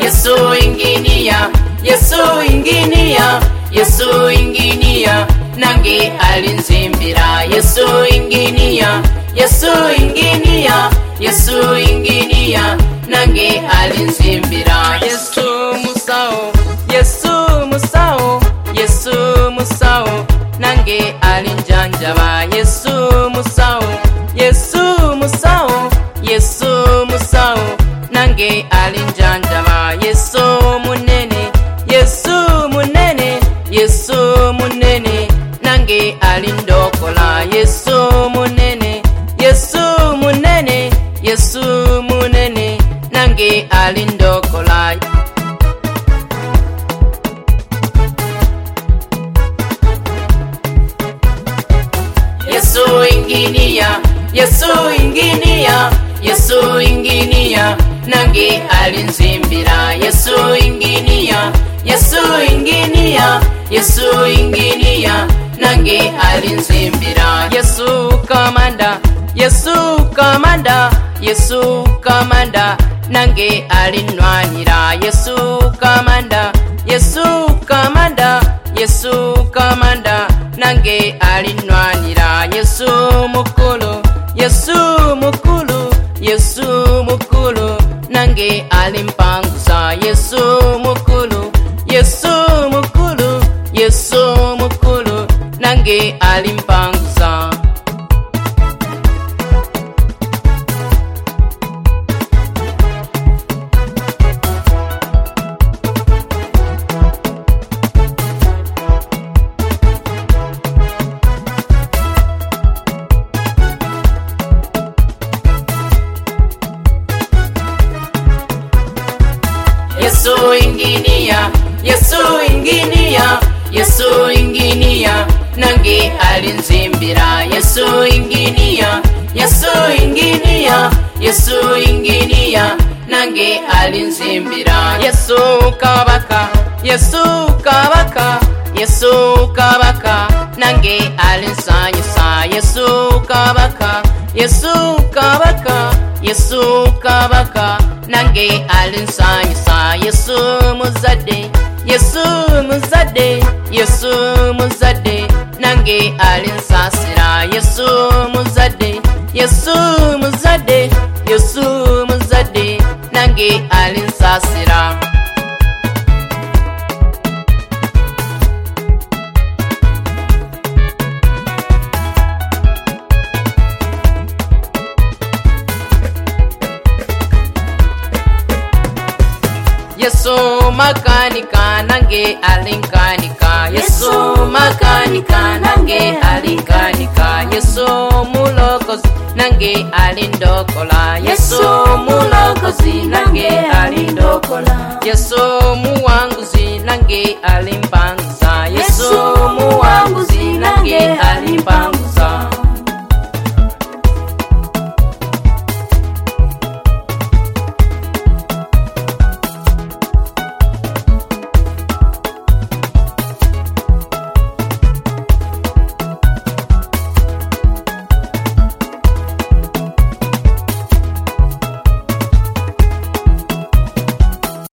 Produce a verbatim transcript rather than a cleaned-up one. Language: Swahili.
Yesu inginia, Yesu inginia, Yesu inginia, nange alinzimbira. Yesu inginia, Yesu inginia, Yesu inginia, nange alinzimbira. Yesu musao, Yesu musao, Yesu musao, nange alinjanjaba. Yesu musao, Yesu musao, Yesu musao, nange alinjanjaba. Yesu munene, Yesu munene, Yesu munene, nange alindokola. Yesu munene, Yesu munene, Yesu munene, nange alindokola. Yesu inginia, Yesu inginia, Yesu inginia, nange alinzimbira. Yesu inginia, Yesu inginia, Yesu inginia, nange alinzimbira. Yesu kamanda, Yesu kamanda, Yesu kamanda, nange alinwanira. Yesu kamanda, Yesu kamanda, Yesu kamanda, nange alinwanira. Yesu mukulu, Yesu mukulu, Yesu mukulu, nange alimpanguza. Yesu mukulu, Yesu mukulu, Yesu mukulu, nange alimpanguza. Yesu inginia, Yesu inginia, Yesu inginia, nange alinzimbira. Yesu inginia, Yesu inginia, Yesu inginia, nange alinzimbira. Yesu kabaka, Yesu kabaka, Yesu kabaka, nange alinsanyisa. Yesu kabaka, Yesu kabaka, Yesu kabaka, nange alinsanyisa. Yesu muzade, Yesu muzade, Yesu muzade, nange alinsasira. Yesu muzade, Yesu muzade, Yesu muzade, nange alinsasira. Yesu makanika, nange alinkanika. Yesu makanika, nange alinkanika. Yesu mulokozi, nange alindokola. Yesu mulokozi, nange alindokola. Yesu muwanguzi, nange alimpanga.